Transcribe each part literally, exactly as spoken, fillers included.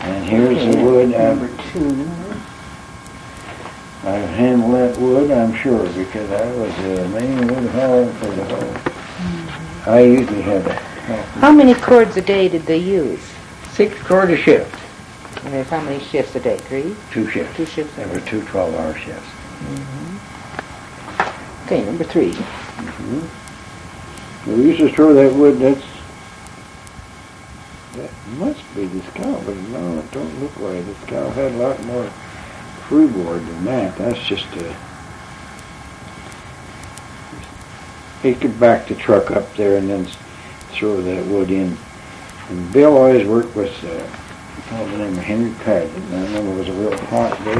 And here's Okay, the wood. number I've, two. I've handled that wood, I'm sure, because I was the main wood hauler for the whole. Mm-hmm. I usually had a How many cords a day did they use? six cord a shift. And there's how many shifts a day? Three? Two shifts. Two shifts. There were two twelve-hour shifts. Mm-hmm. Okay, number three. Mm-hmm. We used to throw that wood. That's that must be the scow, but no, it don't look like it. The scow had a lot more freeboard than that. That's just a. He could back the truck up there and then throw that wood in. And Bill always worked with uh, a fellow named Henry Paget. And I remember it was a real hot day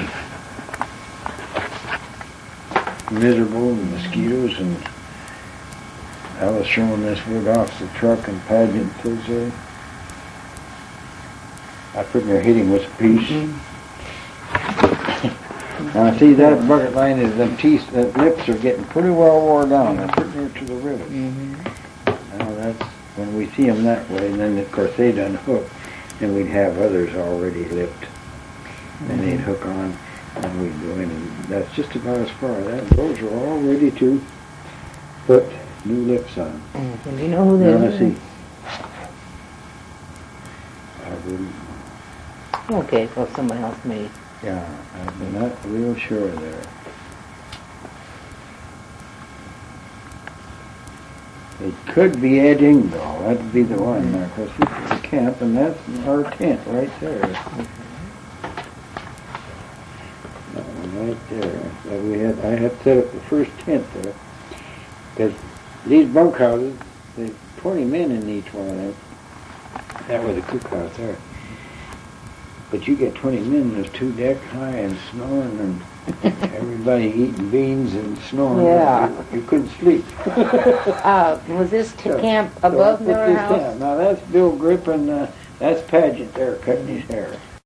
and miserable and mosquitoes, and I was throwing this wood off the truck, and Paget says, uh, I put in there hitting with a piece. Mm-hmm. Now see, that bucket line is, them teeth, that lips are getting pretty well wore down. They're putting her to the rivet. Mm-hmm. Now that's when we see them that way, and then of course they done hook, and we'd have others already lipped, mm-hmm. and they'd hook on, and we'd go in, and that's just about as far. That those are all ready to put new lips on. Mm-hmm. Do you know who they now, are? let's see. I wouldn't. Okay, well, someone else may. Yeah, I'm not real sure there. It could be Ed Ingdahl. That'd be the one. Now, of course, this is the camp, and that's our tent right there. That one right there. That we had. I had set up the first tent there, because these bunkhouses, there's twenty men in each one of them. That was the cookhouse there. But you get twenty men, there's two deck high and snoring, and everybody eating beans and snoring. Yeah. You, you couldn't sleep. uh, was this t- so, camp so above I put Miller this House? down. Now that's Bill Grip, and uh, that's Paget there cutting his hair.